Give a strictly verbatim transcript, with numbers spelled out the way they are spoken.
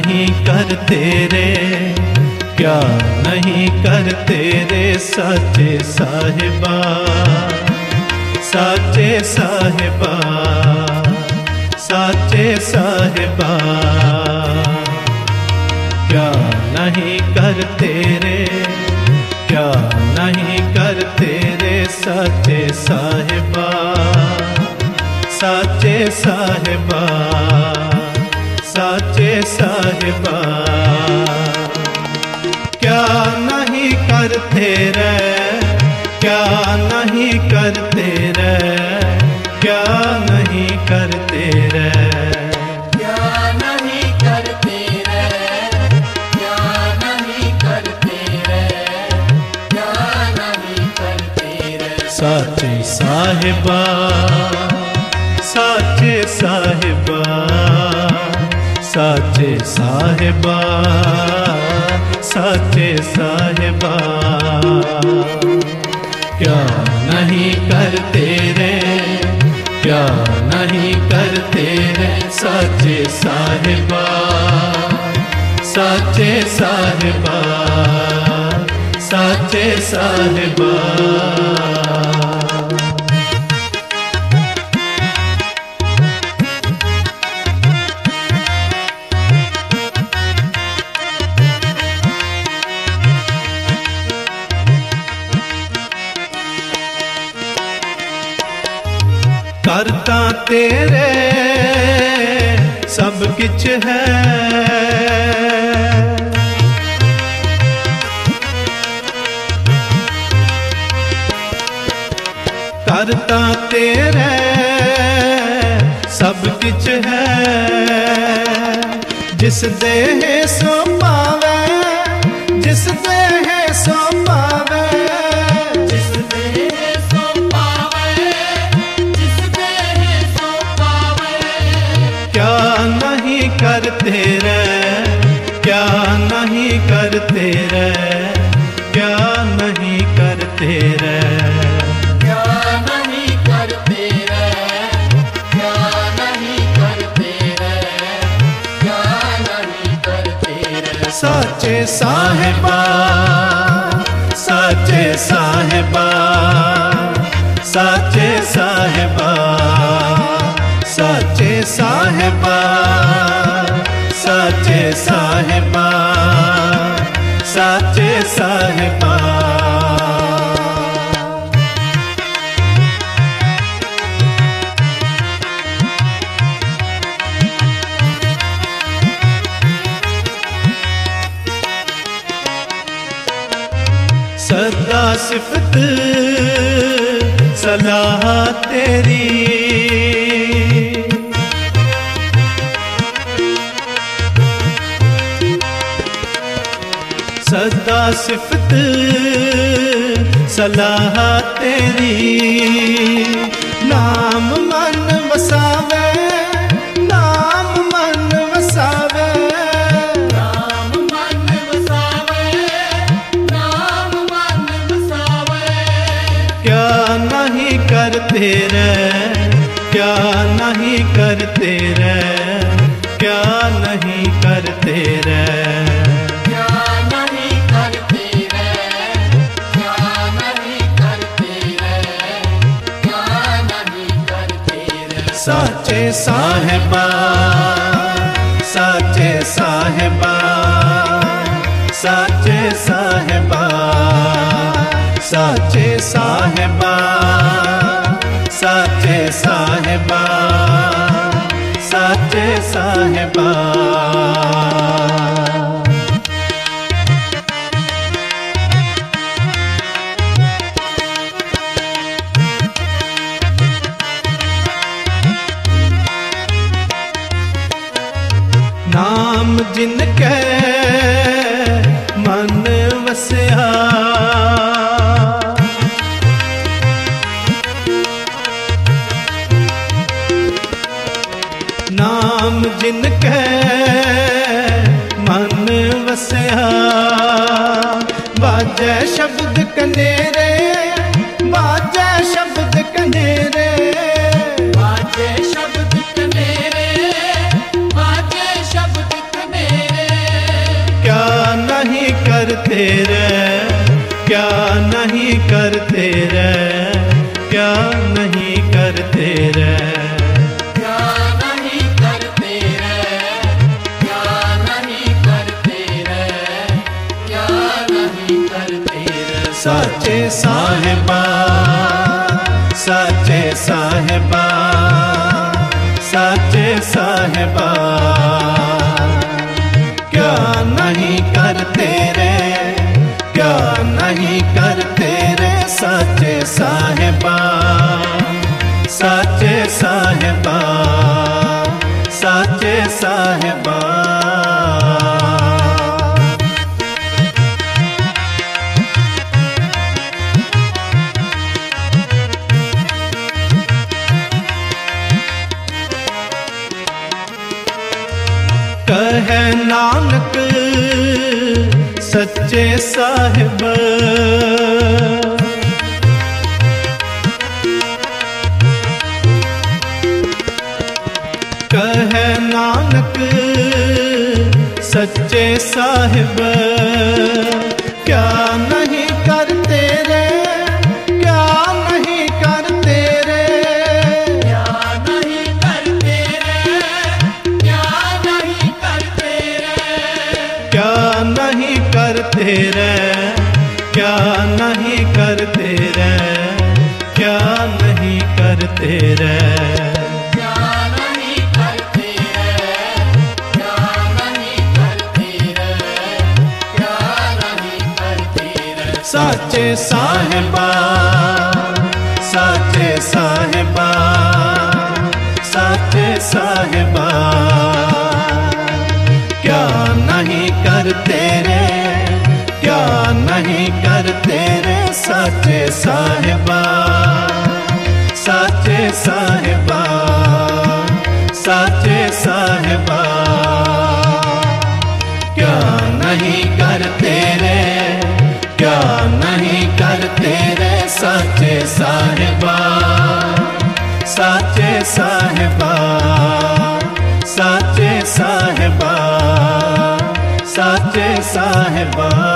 नहीं करते रे, क्या नहीं करते रे साचे साहिबा, साचे साहिबा, साचे साहिबा। क्या नहीं करते रे, क्या नहीं करते रे साचे साहिबा, साचे साहिबा, साचे साहिबा। क्या नहीं करते रे, क्या नहीं करते रे, क्या नहीं करते रे, क्या नहीं करते रे, क्या नहीं करते रे, क्या नहीं करते रे। साचे साहिबा, साचे साहिबा, साचे साहिबा, साचे साहिबा। क्या नहीं करते रे, क्या नहीं करते रे साचे साहिबा, साचे साहिबा, साचे साहिबा। करता तेरे सब किछ है, करता तेरे सब किछ है। जिस देह सो पावे, जिस देह सो पावे, जिस देह सो पावे, जिस देह सो पावे। क्या नहीं करते रे, क्या नहीं करते रे, क्या नहीं करते रे, क्या नहीं करते रे, क्या नहीं करते रे, क्या नहीं करते रे। साचे साहिबा, साचे साहिबा, साचे साहिबा, साचे साहिबा, साचे साहिबा, साचे साहिबा। सदा सिफत सलाह तेरी, सदा सिफत सलाह तेरी। नाम मन वसावे, नाम मन वसावे, नाम मन वसावे, नाम मन वसावे। क्या नहीं करते रे, क्या नहीं करते रे, क्या नहीं करते रे, क्या नहीं करते रे, क्या नहीं करते रे, क्या नहीं करते रे। साचे साहिबा, साचे साहिबा, साचे साहिबा, साचे साहिबा, साचे साहिबा, साचे साहिबा। नाम जिनके मन वसया, नाम जिनके मन वसया। बाजे शब्द कनेरे, बाजे शब्द कनेरे, बाजे शब्द कनेरे, बाजे शब्द कनेरे। करते रे, क्या नहीं करते रे, क्या नहीं करते रे, क्या नहीं करते रे, क्या नहीं करते रे, क्या नहीं करते रे। साचे साहिबा, साचे साहिबा, साचे साहिबा, क्या नहीं करते रे, क्या नहीं करते रे, साचे साहिबा, साचे साहिबा, साचे साहिबा। कहे नानक सच्चे साहिब, कहे नानक सच्चे साहिब, क्या नहीं करते रे, क्या नहीं करते रे, क्या नहीं करते रे, क्या नहीं करते रे, क्या नहीं करते रे, क्या नहीं करते रे, क्या नहीं करते रे। क्या नहीं करते रे, क्या नहीं करते रे, क्या नहीं करते रे। साचे साहिबा, साचे साहिबा, साचे साहिबा, क्या नहीं करते रे, क्या नहीं करते रे, साचे साहिबा, साचे साहिबा, साचे साहिबा, क्या नहीं करते रे, क्या नहीं करते रे, साचे साहिबा, साचे साहिबा, साचे साहिबा, साचे साहिबा।